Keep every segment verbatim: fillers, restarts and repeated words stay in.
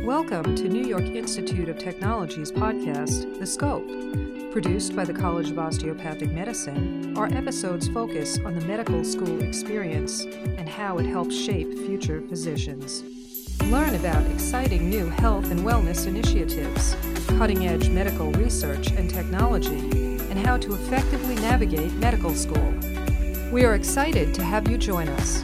Welcome to New York Institute of Technology's podcast, The Scope. Produced by the College of Osteopathic Medicine, our episodes focus on the medical school experience and how it helps shape future physicians. Learn about exciting new health and wellness initiatives, cutting-edge medical research and technology, and how to effectively navigate medical school. We are excited to have you join us.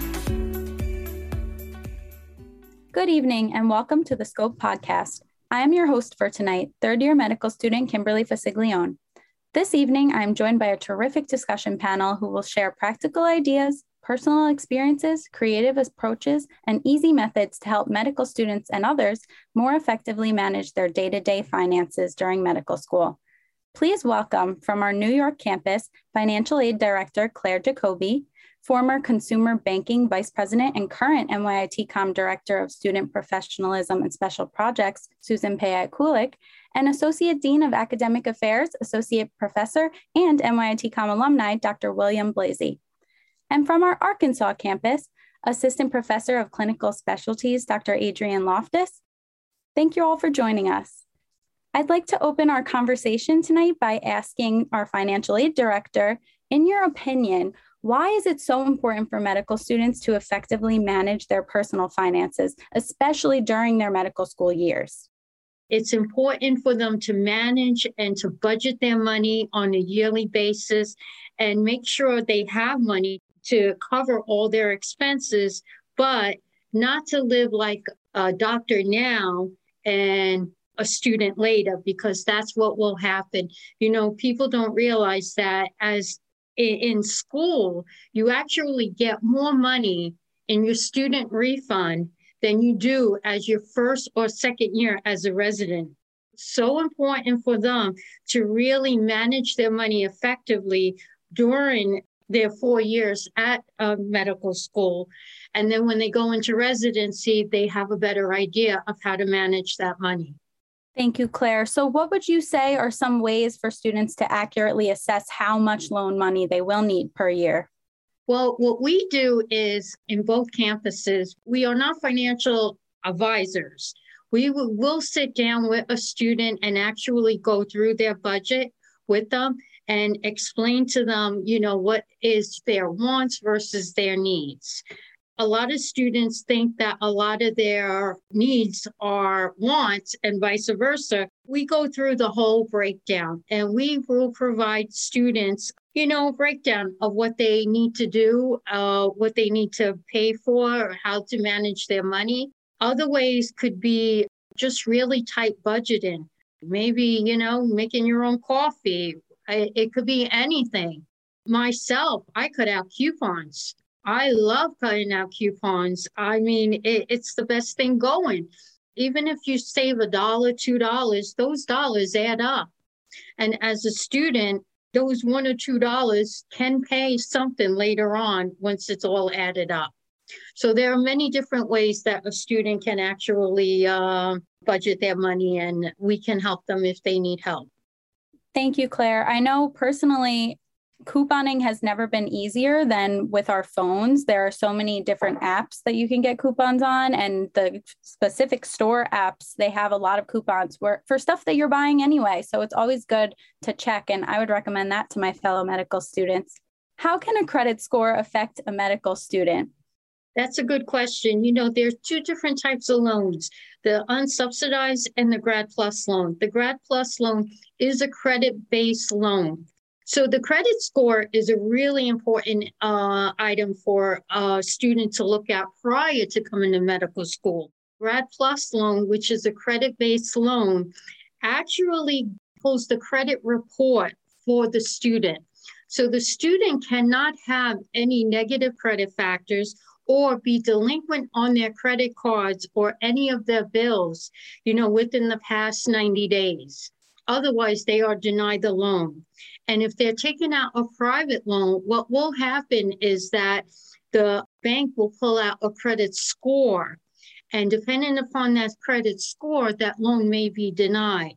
Good evening and welcome to the Scope podcast. I am your host for tonight, third-year medical student Kimberly Fasiglione. This evening, I am joined by a terrific discussion panel who will share practical ideas, personal experiences, creative approaches, and easy methods to help medical students and others more effectively manage their day-to-day finances during medical school. Please welcome from our New York campus, Financial Aid Director Claire Jacoby, former Consumer Banking Vice President and current N Y I T COM Director of Student Professionalism and Special Projects, Susan Payette-Kulik, and Associate Dean of Academic Affairs, Associate Professor, and N Y I T COM alumni, Doctor William Blasey. And from our Arkansas campus, Assistant Professor of Clinical Specialties, Doctor Adrienne Loftus. Thank you all for joining us. I'd like to open our conversation tonight by asking our Financial Aid Director, in your opinion, why is it so important for medical students to effectively manage their personal finances, especially during their medical school years? It's important for them to manage and to budget their money on a yearly basis and make sure they have money to cover all their expenses, but not to live like a doctor now and a student later, because that's what will happen. You know, people don't realize that as in school, you actually get more money in your student refund than you do as your first or second year as a resident. So important for them to really manage their money effectively during their four years at a medical school. And then when they go into residency, they have a better idea of how to manage that money. Thank you, Claire. So what would you say are some ways for students to accurately assess how much loan money they will need per year? Well, what we do is in both campuses, we are not financial advisors. We will we'll sit down with a student and actually go through their budget with them and explain to them, you know, what is their wants versus their needs. A lot of students think that a lot of their needs are wants and vice versa. We go through the whole breakdown and we will provide students, you know, a breakdown of what they need to do, uh, what they need to pay for, or how to manage their money. Other ways could be just really tight budgeting. Maybe, you know, making your own coffee. It could be anything. Myself, I cut out coupons. I love cutting out coupons. I mean, it, it's the best thing going. Even if you save a dollar, two dollars, those dollars add up. And as a student, those one or two dollars can pay something later on once it's all added up. So there are many different ways that a student can actually uh, budget their money, and we can help them if they need help. Thank you, Claire. I know personally, couponing has never been easier than with our phones. There are so many different apps that you can get coupons on, and the specific store apps, they have a lot of coupons where, for stuff that you're buying anyway. So it's always good to check, and I would recommend that to my fellow medical students. How can a credit score affect a medical student? That's a good question. You know, there's two different types of loans, the unsubsidized and the Grad Plus loan. The Grad Plus loan is a credit-based loan. So the credit score is a really important uh, item for a student to look at prior to coming to medical school. Grad Plus loan, which is a credit-based loan, actually pulls the credit report for the student. So the student cannot have any negative credit factors or be delinquent on their credit cards or any of their bills, you know, within the past ninety days. Otherwise, they are denied the loan. And if they're taking out a private loan, what will happen is that the bank will pull out a credit score. And depending upon that credit score, that loan may be denied.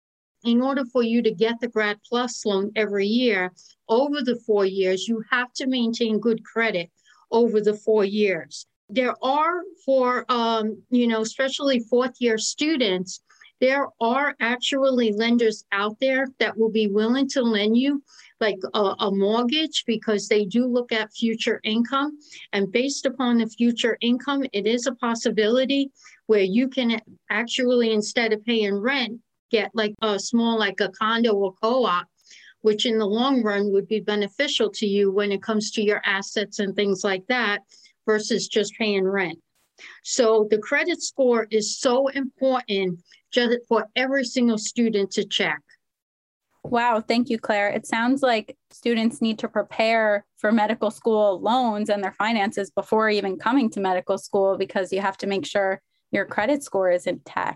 In order for you to get the Grad Plus loan every year, over the four years, you have to maintain good credit over the four years. There are for, um, you know, especially fourth year students, there are actually lenders out there that will be willing to lend you like a, a mortgage, because they do look at future income. And based upon the future income, it is a possibility where you can actually, instead of paying rent, get like a small, like a condo or co-op, which in the long run would be beneficial to you when it comes to your assets and things like that, versus just paying rent. So the credit score is so important just for every single student to check. Wow, thank you, Claire. It sounds like students need to prepare for medical school loans and their finances before even coming to medical school, because you have to make sure your credit score is intact.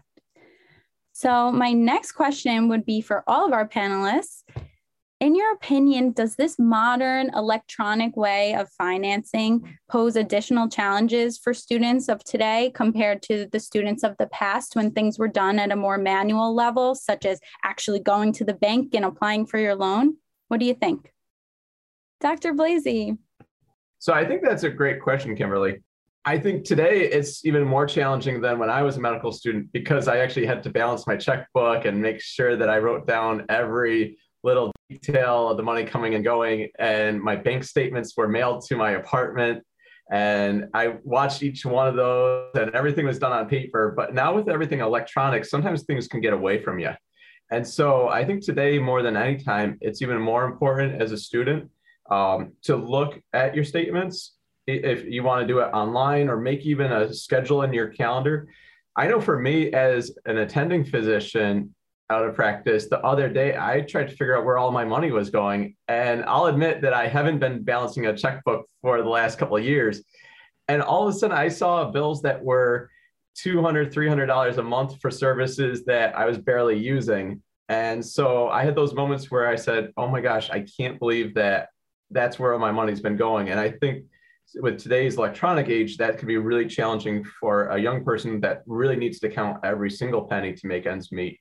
So my next question would be for all of our panelists. In your opinion, does this modern electronic way of financing pose additional challenges for students of today compared to the students of the past, when things were done at a more manual level, such as actually going to the bank and applying for your loan? What do you think? Doctor Blasey. So I think that's a great question, Kimberly. I think today it's even more challenging than when I was a medical student, because I actually had to balance my checkbook and make sure that I wrote down every little detail of the money coming and going, and my bank statements were mailed to my apartment, and I watched each one of those, and everything was done on paper. But now with everything electronic, sometimes things can get away from you. And so I think today, more than any time, it's even more important as a student um, to look at your statements. If you want to do it online, or make even a schedule in your calendar. I know for me, as an attending physician out of practice, the other day, I tried to figure out where all my money was going. And I'll admit that I haven't been balancing a checkbook for the last couple of years. And all of a sudden I saw bills that were two hundred dollars, three hundred dollars a month for services that I was barely using. And so I had those moments where I said, oh my gosh, I can't believe that that's where my money's been going. And I think with today's electronic age, that could be really challenging for a young person that really needs to count every single penny to make ends meet.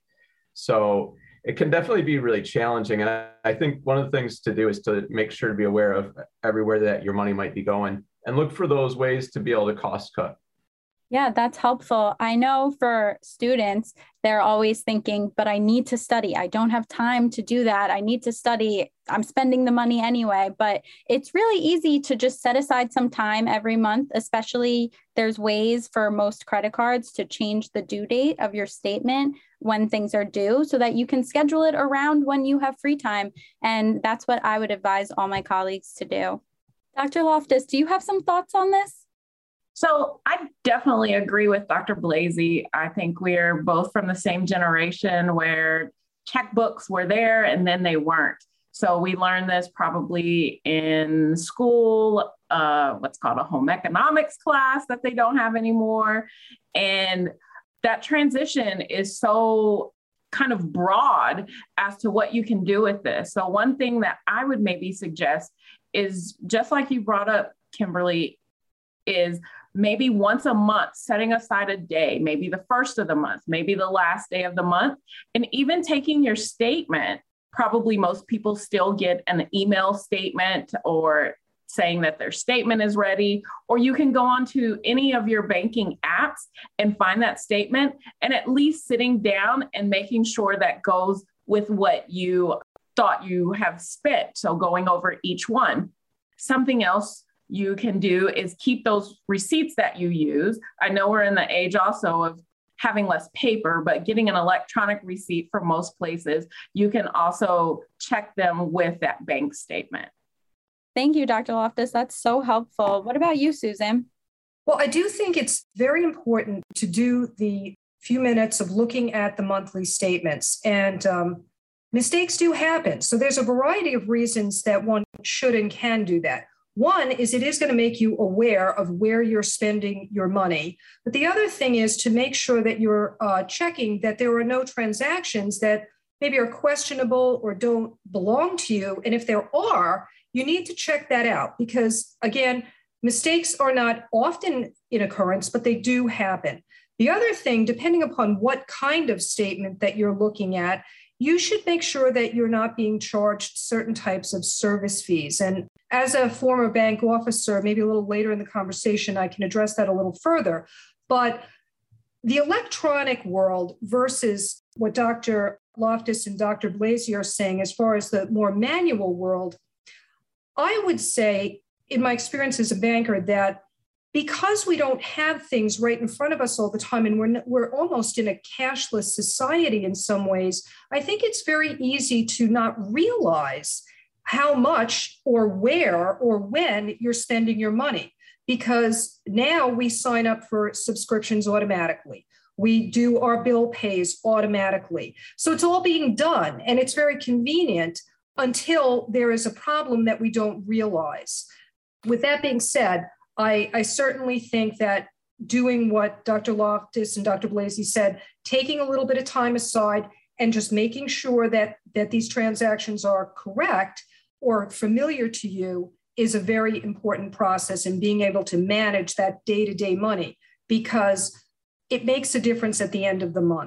So it can definitely be really challenging. And I, I think one of the things to do is to make sure to be aware of everywhere that your money might be going, and look for those ways to be able to cost cut. Yeah, that's helpful. I know for students, they're always thinking, but I need to study. I don't have time to do that. I need to study. I'm spending the money anyway. But it's really easy to just set aside some time every month, especially there's ways for most credit cards to change the due date of your statement when things are due, so that you can schedule it around when you have free time. And that's what I would advise all my colleagues to do. Doctor Loftus, do you have some thoughts on this? So I definitely agree with Doctor Blasey. I think we're both from the same generation where checkbooks were there and then they weren't. So we learned this probably in school, uh, what's called a home economics class that they don't have anymore. And that transition is so kind of broad as to what you can do with this. So one thing that I would maybe suggest is, just like you brought up, Kimberly, is maybe once a month, setting aside a day, maybe the first of the month, maybe the last day of the month, and even taking your statement. Probably most people still get an email statement or saying that their statement is ready, or you can go onto any of your banking apps and find that statement, and at least sitting down and making sure that goes with what you thought you have spent. So going over each one. Something else you can do is keep those receipts that you use. I know we're in the age also of having less paper, but getting an electronic receipt from most places, you can also check them with that bank statement. Thank you, Doctor Loftus. That's so helpful. What about you, Susan? Well, I do think it's very important to do the few minutes of looking at the monthly statements, and um, mistakes do happen. So there's a variety of reasons that one should and can do that. One is it is going to make you aware of where you're spending your money. But the other thing is to make sure that you're uh, checking that there are no transactions that maybe are questionable or don't belong to you. And if there are, you need to check that out, because, again, mistakes are not often in occurrence, but they do happen. The other thing, depending upon what kind of statement that you're looking at, you should make sure that you're not being charged certain types of service fees. And as a former bank officer, maybe a little later in the conversation, I can address that a little further. But the electronic world versus what Doctor Loftus and Doctor Blasey are saying as far as the more manual world, I would say, in my experience as a banker, that because we don't have things right in front of us all the time, and we're, we're almost in a cashless society in some ways, I think it's very easy to not realize how much or where or when you're spending your money. Because now we sign up for subscriptions automatically. We do our bill pays automatically. So it's all being done, and it's very convenient until there is a problem that we don't realize. With that being said, I, I certainly think that doing what Doctor Loftus and Doctor Blasey said, taking a little bit of time aside and just making sure that, that these transactions are correct or familiar to you is a very important process in being able to manage that day-to-day money, because it makes a difference at the end of the month.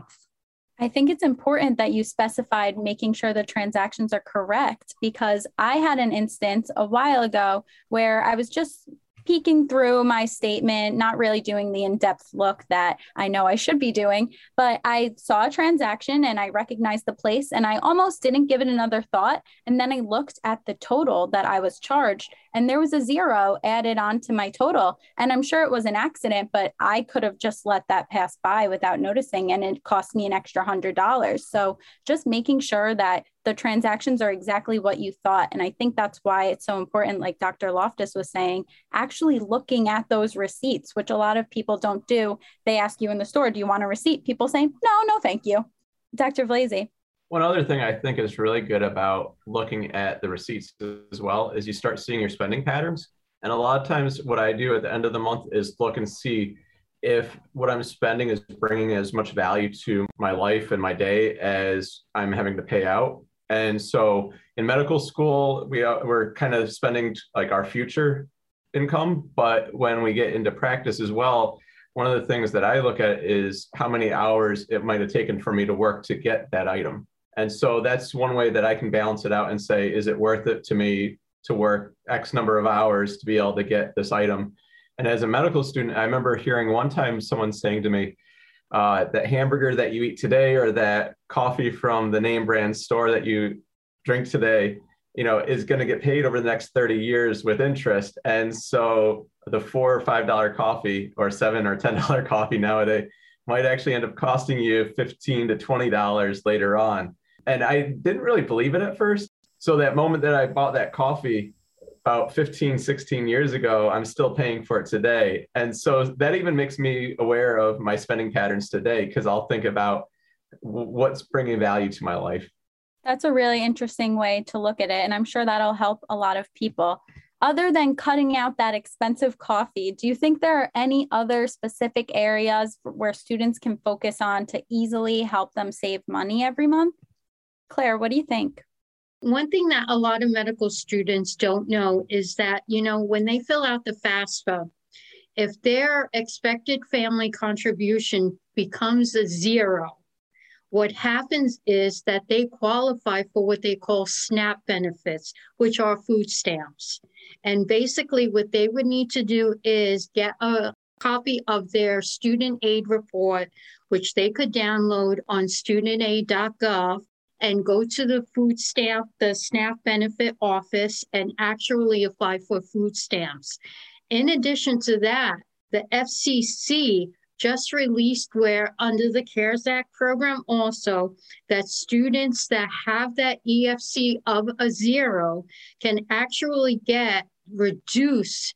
I think it's important that you specified making sure the transactions are correct, because I had an instance a while ago where I was just peeking through my statement, not really doing the in-depth look that I know I should be doing, but I saw a transaction and I recognized the place and I almost didn't give it another thought. And then I looked at the total that I was charged and there was a zero added onto my total. And I'm sure it was an accident, but I could have just let that pass by without noticing, and it cost me an extra one hundred dollars. So just making sure that the transactions are exactly what you thought. And I think that's why it's so important, like Doctor Loftus was saying, actually looking at those receipts, which a lot of people don't do. They ask you in the store, do you want a receipt? People say, no, no, thank you. Doctor Blasey. One other thing I think is really good about looking at the receipts as well is you start seeing your spending patterns. And a lot of times what I do at the end of the month is look and see if what I'm spending is bringing as much value to my life and my day as I'm having to pay out. And so in medical school, we are, we're kind of spending like our future income. But when we get into practice as well, one of the things that I look at is how many hours it might have taken for me to work to get that item. And so that's one way that I can balance it out and say, is it worth it to me to work X number of hours to be able to get this item? And as a medical student, I remember hearing one time someone saying to me, uh, that hamburger that you eat today or that coffee from the name brand store that you drink today, you know, is going to get paid over the next thirty years with interest. And so the four or five dollar coffee or seven or ten dollar coffee nowadays might actually end up costing you fifteen to twenty dollars later on. And I didn't really believe it at first. So that moment that I bought that coffee about fifteen, sixteen years ago, I'm still paying for it today. And so that even makes me aware of my spending patterns today, because I'll think about what's bringing value to my life. That's a really interesting way to look at it. And I'm sure that'll help a lot of people. Other than cutting out that expensive coffee, do you think there are any other specific areas where students can focus on to easily help them save money every month? Claire, what do you think? One thing that a lot of medical students don't know is that, you know, when they fill out the FAFSA, if their expected family contribution becomes a zero, what happens is that they qualify for what they call SNAP benefits, which are food stamps. And basically what they would need to do is get a copy of their student aid report, which they could download on student aid dot gov, and go to the food stamp, the SNAP benefit office, and actually apply for food stamps. In addition to that, the F C C just released where under the CARES Act program also, that students that have that E F C of a zero can actually get reduced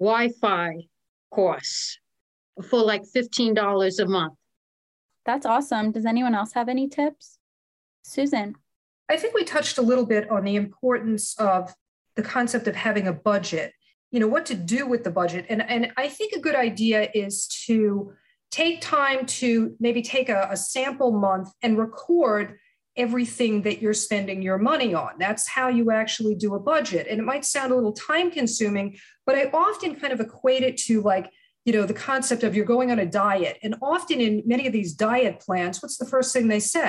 Wi-Fi costs for like fifteen dollars a month. That's awesome. Does anyone else have any tips? Susan. I think we touched a little bit on the importance of the concept of having a budget, you know, what to do with the budget. And, and I think a good idea is to take time to maybe take a, a sample month and record everything that you're spending your money on. That's how you actually do a budget. And it might sound a little time consuming, but I often kind of equate it to like, you know, the concept of you're going on a diet. And often in many of these diet plans, what's the first thing they say?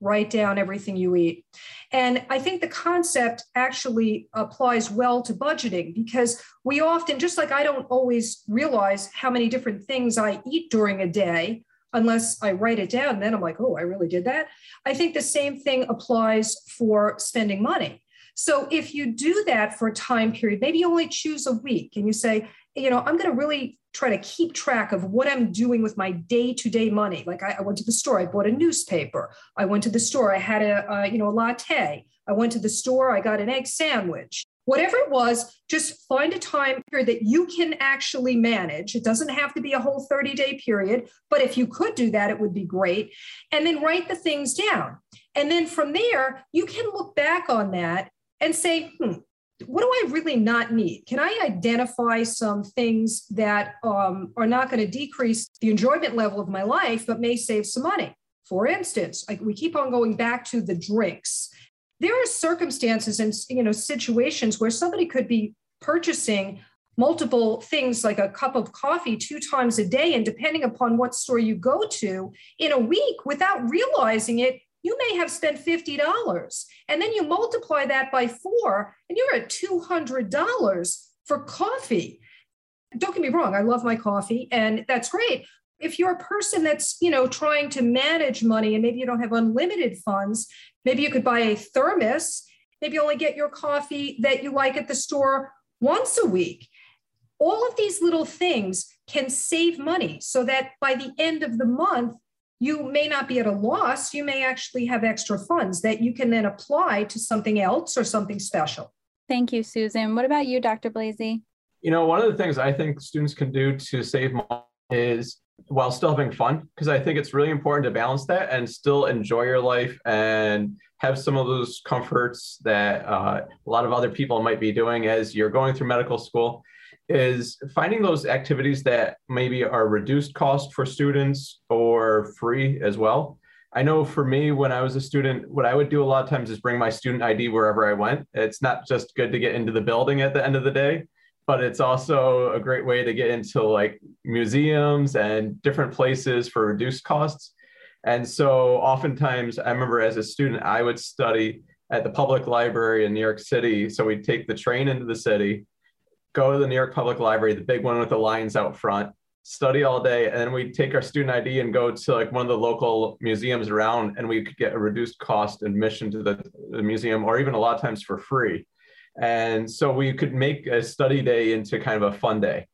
write down everything you eat. And I think the concept actually applies well to budgeting, because we often, just like I don't always realize how many different things I eat during a day, unless I write it down, and then I'm like, oh, I really did that. I think the same thing applies for spending money. So if you do that for a time period, maybe you only choose a week and you say, you know, I'm going to really try to keep track of what I'm doing with my day-to-day money. Like I, I went to the store, I bought a newspaper. I went to the store, I had a, a, you know, a latte. I went to the store, I got an egg sandwich. Whatever it was, just find a time period that you can actually manage. It doesn't have to be a whole thirty-day period, but if you could do that, it would be great. And then write the things down. And then from there, you can look back on that and say, hmm, what do I really not need? Can I identify some things that um, are not going to decrease the enjoyment level of my life, but may save some money? For instance, like we keep on going back to the drinks. There are circumstances and, you know, situations where somebody could be purchasing multiple things like a cup of coffee two times a day. And depending upon what store you go to in a week, without realizing it, you may have spent fifty dollars. And then you multiply that by four and you're at two hundred dollars for coffee. Don't get me wrong, I love my coffee and that's great. If you're a person that's, you know, trying to manage money and maybe you don't have unlimited funds, maybe you could buy a thermos, maybe only get your coffee that you like at the store once a week. All of these little things can save money so that by the end of the month, you may not be at a loss. You may actually have extra funds that you can then apply to something else or something special. Thank you, Susan. What about you, Doctor Blasey? You know, one of the things I think students can do to save money is while still having fun, because I think it's really important to balance that and still enjoy your life and have some of those comforts that uh, a lot of other people might be doing as you're going through medical school, is finding those activities that maybe are reduced cost for students or free as well. I know for me, when I was a student, what I would do a lot of times is bring my student I D wherever I went. It's not just good to get into the building at the end of the day, but it's also a great way to get into like museums and different places for reduced costs. And so oftentimes I remember as a student, I would study at the public library in New York City. So we'd take the train into the city, go to the New York Public Library, the big one with the lines out front, study all day, and then we'd take our student I D and go to like one of the local museums around, and we could get a reduced cost admission to the, the museum, or even a lot of times for free. And so we could make a study day into kind of a fun day.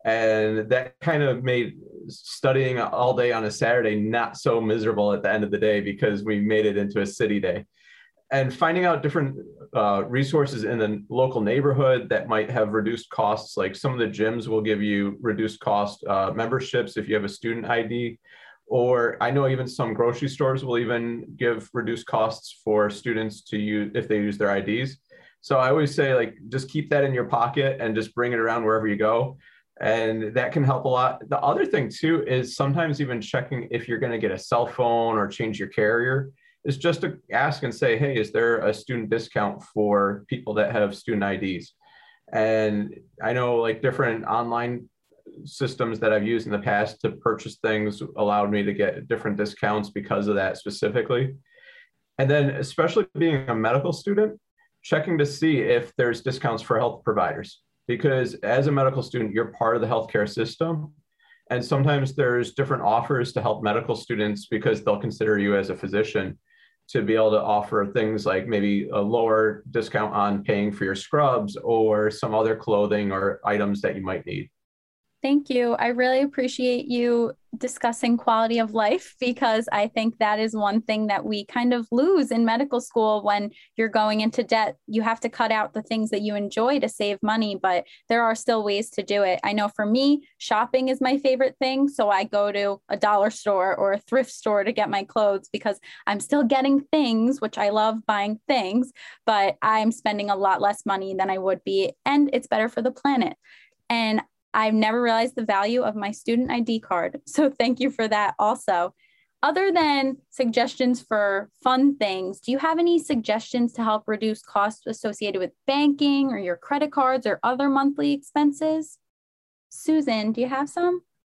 And that kind of made studying all day on a Saturday not so miserable at the end of the day, because we made it into a city day. And finding out different uh, resources in the local neighborhood that might have reduced costs, like some of the gyms will give you reduced cost uh, memberships if you have a student I D, or I know even some grocery stores will even give reduced costs for students to use if they use their I Ds. So I always say, like, just keep that in your pocket and just bring it around wherever you go. And that can help a lot. The other thing too is sometimes even checking if you're going to get a cell phone or change your carrier, is just to ask and say, hey, is there a student discount for people that have student I Ds? And I know like different online systems that I've used in the past to purchase things allowed me to get different discounts because of that specifically. And then especially being a medical student, checking to see if there's discounts for health providers, because as a medical student, you're part of the healthcare system. And sometimes there's different offers to help medical students because they'll consider you as a physician to be able to offer things like maybe a lower discount on paying for your scrubs or some other clothing or items that you might need. Thank you. I really appreciate you discussing quality of life, because I think that is one thing that we kind of lose in medical school. When you're going into debt, you have to cut out the things that you enjoy to save money, but there are still ways to do it. I know for me, shopping is my favorite thing. So I go to a dollar store or a thrift store to get my clothes, because I'm still getting things, which I love buying things, but I'm spending a lot less money than I would be. And it's better for the planet. And I've never realized the value of my student I D card. So thank you for that also. Other than suggestions for fun things, do you have any suggestions to help reduce costs associated with banking or your credit cards or other monthly expenses? Susan, do you have some?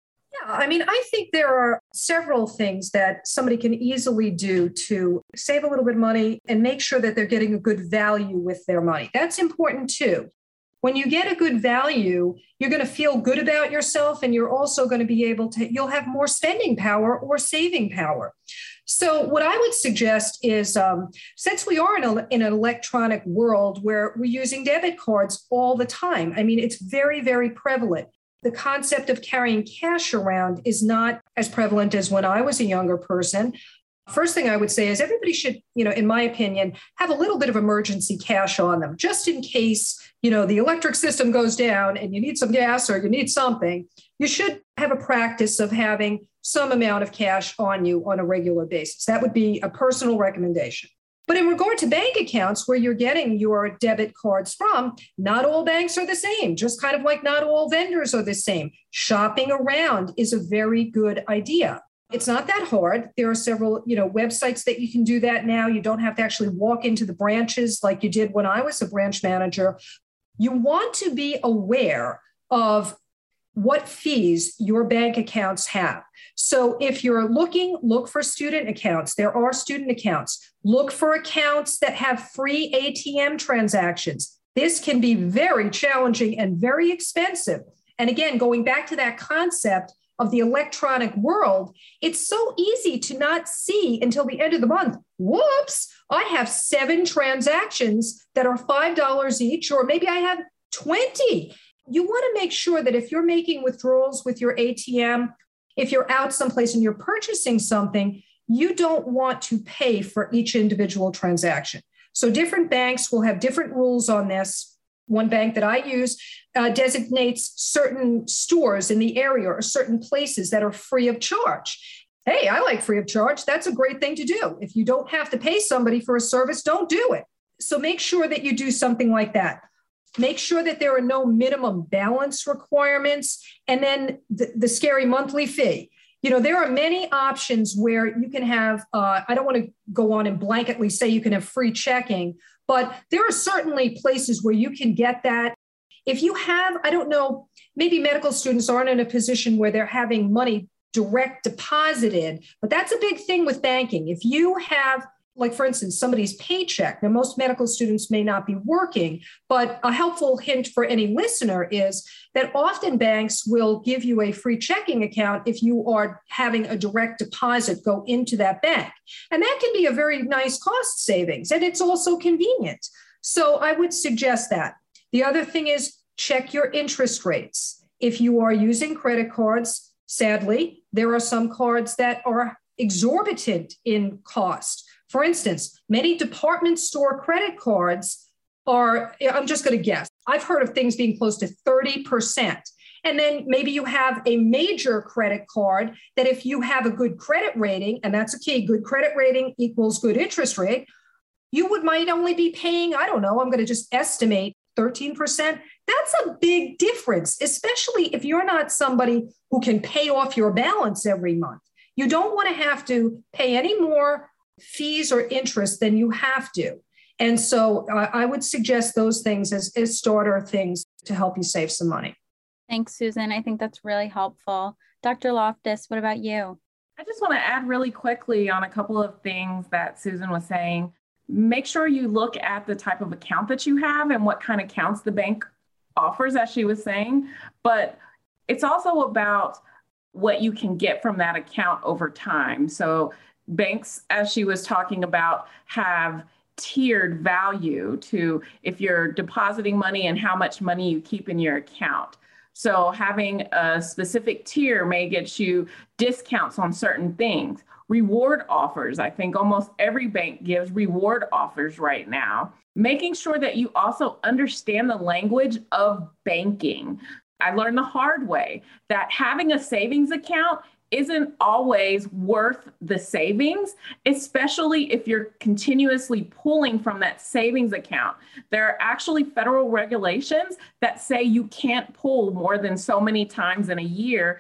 I mean, I think there are several things that somebody can easily do to save a little bit of money and make sure that they're getting a good value with their money. That's important too. When you get a good value, you're going to feel good about yourself, and you're also going to be able to, you'll have more spending power or saving power. So what I would suggest is, um, since we are in, a, in an electronic world where we're using debit cards all the time, I mean, it's very, very prevalent. The concept of carrying cash around is not as prevalent as when I was a younger person. First thing I would say is everybody should, you know, in my opinion, have a little bit of emergency cash on them, just in case, you know, the electric system goes down and you need some gas or you need something. You should have a practice of having some amount of cash on you on a regular basis. That would be a personal recommendation. But in regard to bank accounts where you're getting your debit cards from, not all banks are the same, just kind of like not all vendors are the same. Shopping around is a very good idea. It's not that hard. There are several, you know, websites that you can do that now. You don't have to actually walk into the branches like you did when I was a branch manager. You want to be aware of what fees your bank accounts have. So if you're looking, look for student accounts. There are student accounts. Look for accounts that have free A T M transactions. This can be very challenging and very expensive. And again, going back to that concept of the electronic world, it's so easy to not see until the end of the month. Whoops, I have seven transactions that are five dollars each, or maybe I have twenty. You want to make sure that if you're making withdrawals with your A T M, if you're out someplace and you're purchasing something, you don't want to pay for each individual transaction. So different banks will have different rules on this. One bank that I use uh, designates certain stores in the area or certain places that are free of charge. Hey, I like free of charge. That's a great thing to do. If you don't have to pay somebody for a service, don't do it. So make sure that you do something like that. Make sure that there are no minimum balance requirements. And then the, the scary monthly fee. You know, there are many options where you can have, uh, I don't want to go on and blanketly say you can have free checking, but there are certainly places where you can get that. If you have, I don't know, maybe medical students aren't in a position where they're having money direct deposited, but that's a big thing with banking. If you have, like, for instance, somebody's paycheck. Now, most medical students may not be working, but a helpful hint for any listener is that often banks will give you a free checking account if you are having a direct deposit go into that bank. And that can be a very nice cost savings, and it's also convenient. So I would suggest that. The other thing is check your interest rates. If you are using credit cards, sadly, there are some cards that are exorbitant in cost. For instance, many department store credit cards are, I'm just going to guess, I've heard of things being close to thirty percent. And then maybe you have a major credit card that if you have a good credit rating, and that's a key, good credit rating equals good interest rate, you would might only be paying, I don't know, I'm going to just estimate thirteen percent. That's a big difference, especially if you're not somebody who can pay off your balance every month. You don't want to have to pay any more fees or interest than you have to. And so uh, I would suggest those things as, as starter things to help you save some money. Thanks, Susan. I think that's really helpful. Doctor Loftus, what about you? I just want to add really quickly on a couple of things that Susan was saying. Make sure you look at the type of account that you have and what kind of accounts the bank offers, as she was saying. But it's also about what you can get from that account over time. So banks, as she was talking about, have tiered value to if you're depositing money and how much money you keep in your account. So having a specific tier may get you discounts on certain things. Reward offers, I think almost every bank gives reward offers right now. Making sure that you also understand the language of banking. I learned the hard way that having a savings account isn't always worth the savings, especially if you're continuously pulling from that savings account. There are actually federal regulations that say you can't pull more than so many times in a year.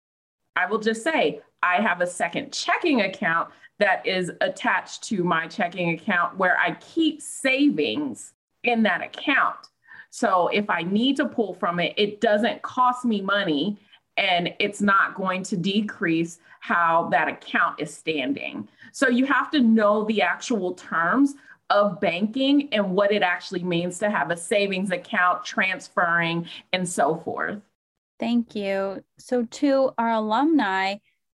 I will just say, I have a second checking account that is attached to my checking account where I keep savings in that account. So if I need to pull from it, it doesn't cost me money. and it's not going to decrease how that account is standing. So you have to know the actual terms of banking and what it actually means to have a savings account, transferring, and so forth. Thank you. So to our alumni,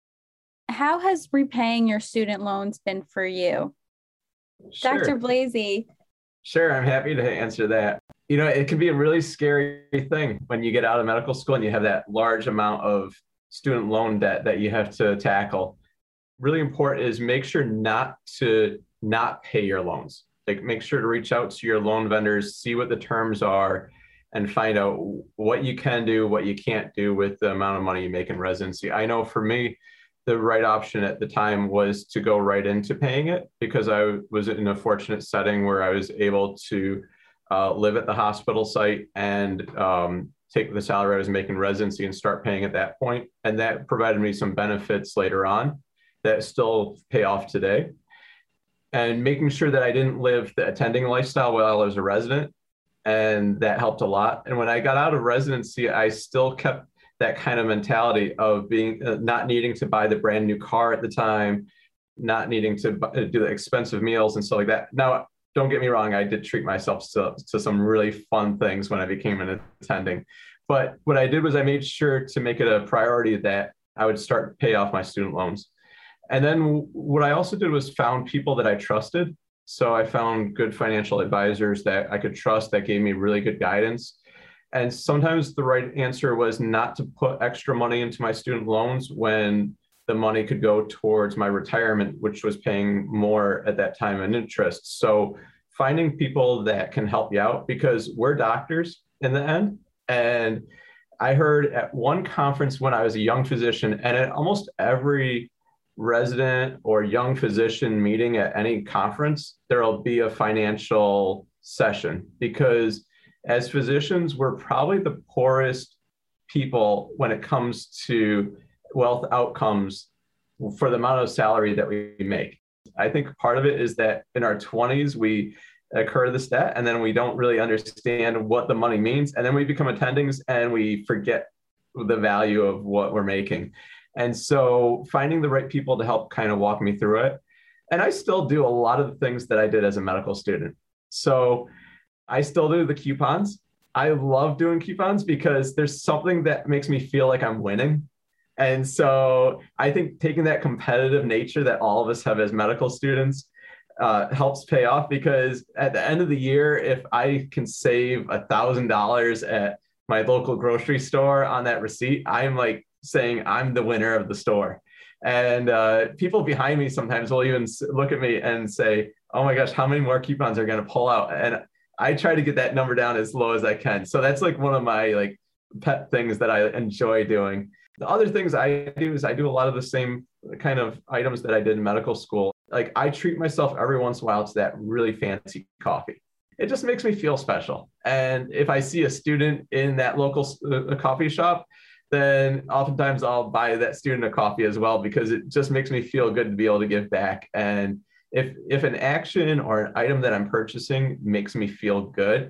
how has repaying your student loans been for you? Sure. Doctor Blasey. Sure, I'm happy to answer that. You know, it can be a really scary thing when you get out of medical school and you have that large amount of student loan debt that you have to tackle. Really important is make sure not to not pay your loans. Like, make sure to reach out to your loan vendors, see what the terms are, and find out what you can do, what you can't do with the amount of money you make in residency. I know for me, the right option at the time was to go right into paying it, because I was in a fortunate setting where I was able to uh, live at the hospital site and um, take the salary I was making in residency and start paying at that point. And that provided me some benefits later on that still pay off today. And making sure that I didn't live the attending lifestyle while I was a resident. And that helped a lot. And when I got out of residency, I still kept that kind of mentality of being uh, not needing to buy the brand new car at the time, not needing to buy, do the expensive meals and stuff like that. Now, don't get me wrong, I did treat myself to, to some really fun things when I became an attending. But what I did was I made sure to make it a priority that I would start to pay off my student loans. And then what I also did was found people that I trusted. So I found good financial advisors that I could trust that gave me really good guidance. And sometimes the right answer was not to put extra money into my student loans when the money could go towards my retirement, which was paying more at that time in interest. So finding people that can help you out, because we're doctors in the end. And I heard at one conference when I was a young physician, and at almost every resident or young physician meeting at any conference, there'll be a financial session, because as physicians, we're probably the poorest people when it comes to wealth outcomes for the amount of salary that we make. I think part of it is that in our twenties, we incur this debt and then we don't really understand what the money means. And then we become attendings and we forget the value of what we're making. And so finding the right people to help kind of walk me through it. And I still do a lot of the things that I did as a medical student. So I still do the coupons. I love doing coupons because there's something that makes me feel like I'm winning. And so I think taking that competitive nature that all of us have as medical students uh, helps pay off, because at the end of the year, if I can save a thousand dollars at my local grocery store on that receipt, I'm like saying I'm the winner of the store. And uh, people behind me sometimes will even look at me and say, oh my gosh, how many more coupons are going to pull out? And I try to get that number down as low as I can. So that's like one of my like pet things that I enjoy doing. The other things I do is I do a lot of the same kind of items that I did in medical school. Like I treat myself every once in a while to that really fancy coffee. It just makes me feel special. And if I see a student in that local uh, coffee shop, then oftentimes I'll buy that student a coffee as well, because it just makes me feel good to be able to give back. And if if an action or an item that I'm purchasing makes me feel good,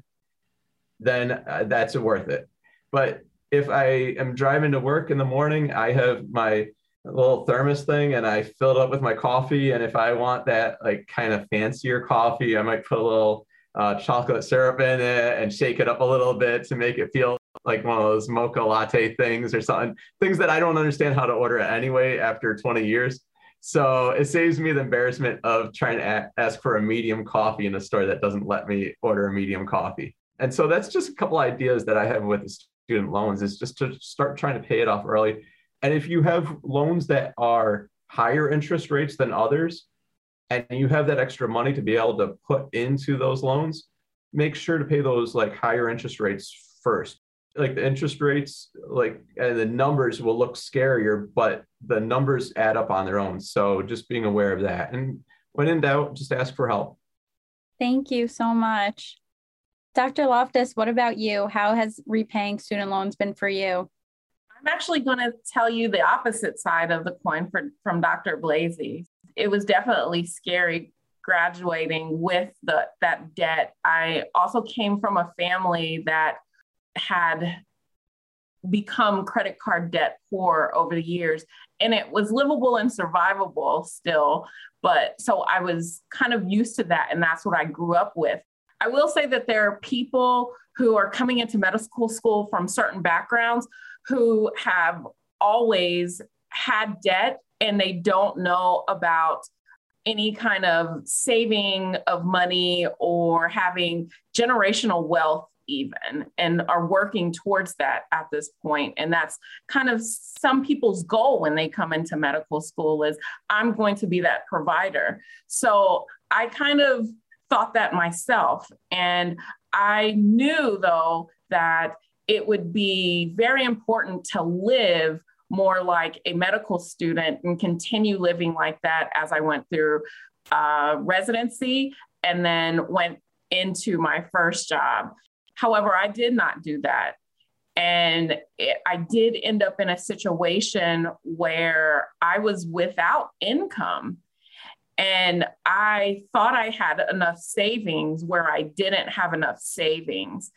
then uh, that's worth it. But if I am driving to work in the morning, I have my little thermos thing and I fill it up with my coffee. And if I want that like kind of fancier coffee, I might put a little uh, chocolate syrup in it and shake it up a little bit to make it feel like one of those mocha latte things or something, things that I don't understand how to order anyway after twenty years. So it saves me the embarrassment of trying to a- ask for a medium coffee in a store that doesn't let me order a medium coffee. And so that's just a couple ideas that I have with the student loans, is just to start trying to pay it off early. And if you have loans that are higher interest rates than others, and you have that extra money to be able to put into those loans, make sure to pay those like higher interest rates first. Like the interest rates, like, and the numbers will look scarier, but the numbers add up on their own. So just being aware of that. And when in doubt, just ask for help. Thank you so much. Doctor Loftus, what about you? How has repaying student loans been for you? I'm actually going to tell you the opposite side of the coin for, from Doctor Blasey. It was definitely scary graduating with the that debt. I also came from a family that had become credit card debt poor over the years. And it was livable and survivable still. But so I was kind of used to that. And that's what I grew up with. I will say that there are people who are coming into medical school from certain backgrounds who have always had debt and they don't know about any kind of saving of money or having generational wealth even, and are working towards that at this point. And that's kind of some people's goal when they come into medical school is, I'm going to be that provider. So I kind of thought that myself. And I knew though that it would be very important to live more like a medical student and continue living like that as I went through uh, residency and then went into my first job. However, I did not do that. And it, I did end up in a situation where I was without income. And I thought I had enough savings where I didn't have enough savings.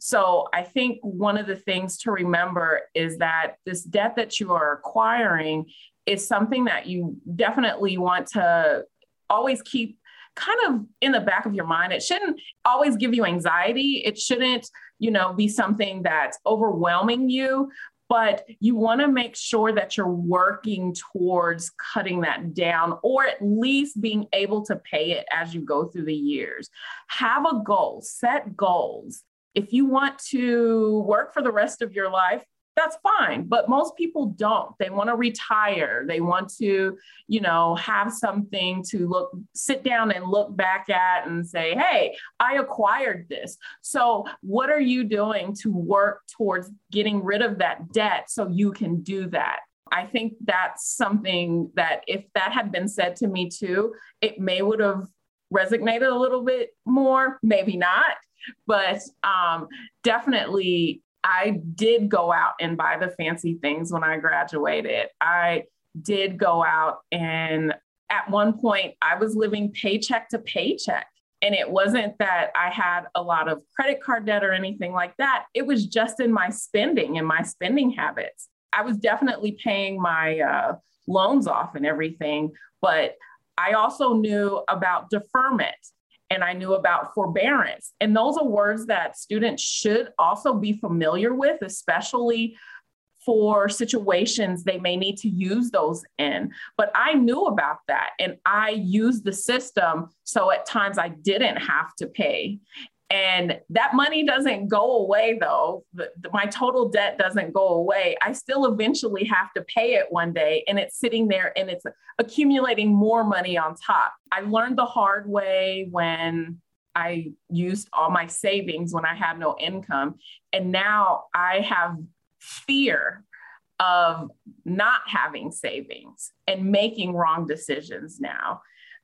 So I think one of the things to remember is that this debt that you are acquiring is something that you definitely want to always keep kind of in the back of your mind. It shouldn't always give you anxiety. It shouldn't, you know, be something that's overwhelming you, but you want to make sure that you're working towards cutting that down, or at least being able to pay it as you go through the years. Have a goal, set goals. If you want to work for the rest of your life, that's fine. But most people don't. They want to retire. They want to, you know, have something to look, sit down and look back at and say, hey, I acquired this. So what are you doing to work towards getting rid of that debt so you can do that? I think that's something that if that had been said to me too, it may would have resonated a little bit more, maybe not, but um, definitely I did go out and buy the fancy things when I graduated. I did go out, and at one point I was living paycheck to paycheck. And it wasn't that I had a lot of credit card debt or anything like that. It was just in my spending and my spending habits. I was definitely paying my uh, loans off and everything, but I also knew about deferment. And I knew about forbearance. And those are words that students should also be familiar with, especially for situations they may need to use those in. But I knew about that and I used the system. So at times I didn't have to pay. And that money doesn't go away though. The, the, my total debt doesn't go away. I still eventually have to pay it one day, and it's sitting there and it's accumulating more money on top. I learned the hard way when I used all my savings when I had no income. And now I have fear of not having savings and making wrong decisions now.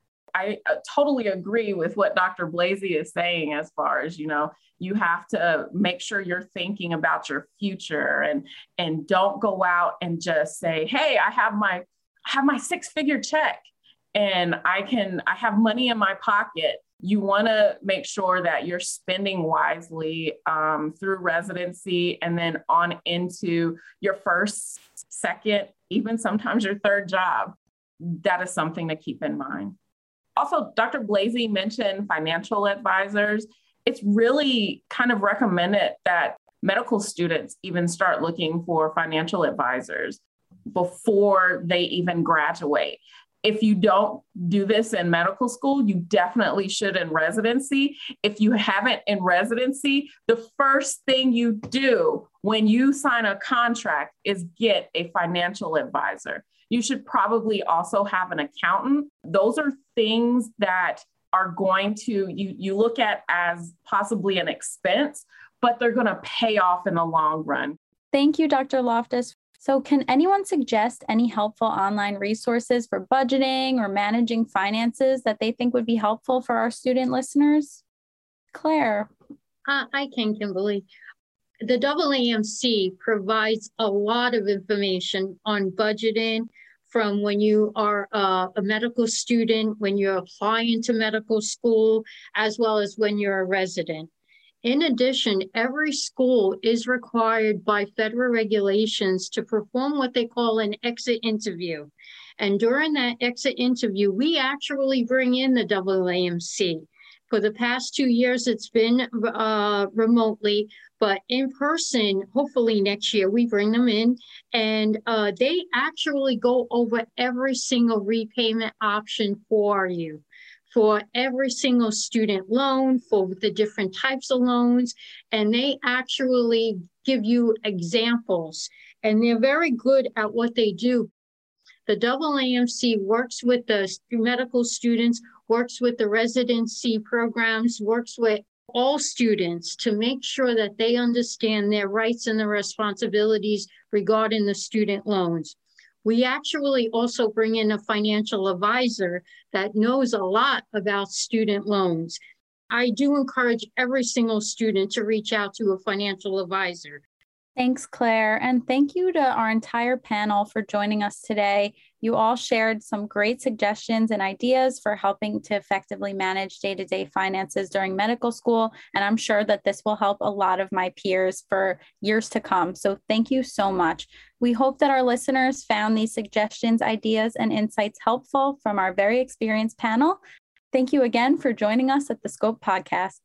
I totally agree with what Doctor Blasey is saying as far as, you know, you have to make sure you're thinking about your future and, and don't go out and just say, hey, I have my, I have my six figure check and I can, I have money in my pocket. You want to make sure that you're spending wisely um, through residency and then on into your first, second, even sometimes your third job. That is something to keep in mind. Also, Doctor Blasey mentioned financial advisors. It's really kind of recommended that medical students even start looking for financial advisors before they even graduate. If you don't do this in medical school, you definitely should in residency. If you haven't in residency, the first thing you do when you sign a contract is get a financial advisor. You should probably also have an accountant. Those are things that are going to, you, you look at as possibly an expense, but they're going to pay off in the long run. Thank you, Doctor Loftus. So can anyone suggest any helpful online resources for budgeting or managing finances that they think would be helpful for our student listeners? Claire. Uh, I can, Kimberly. The A A M C provides a lot of information on budgeting from when you are uh, a medical student, when you're applying to medical school, as well as when you're a resident. In addition, every school is required by federal regulations to perform what they call an exit interview. And during that exit interview, we actually bring in the A A M C. For the past two years, it's been uh, remotely, but in person, hopefully next year, we bring them in, and uh, they actually go over every single repayment option for you, for every single student loan, for the different types of loans, and they actually give you examples, and they're very good at what they do. The A A M C works with the medical students, works with the residency programs, works with all students to make sure that they understand their rights and their responsibilities regarding the student loans. We actually also bring in a financial advisor that knows a lot about student loans. I do encourage every single student to reach out to a financial advisor. Thanks, Claire. And thank you to our entire panel for joining us today. You all shared some great suggestions and ideas for helping to effectively manage day-to-day finances during medical school. And I'm sure that this will help a lot of my peers for years to come. So thank you so much. We hope that our listeners found these suggestions, ideas, and insights helpful from our very experienced panel. Thank you again for joining us at the Scope Podcast.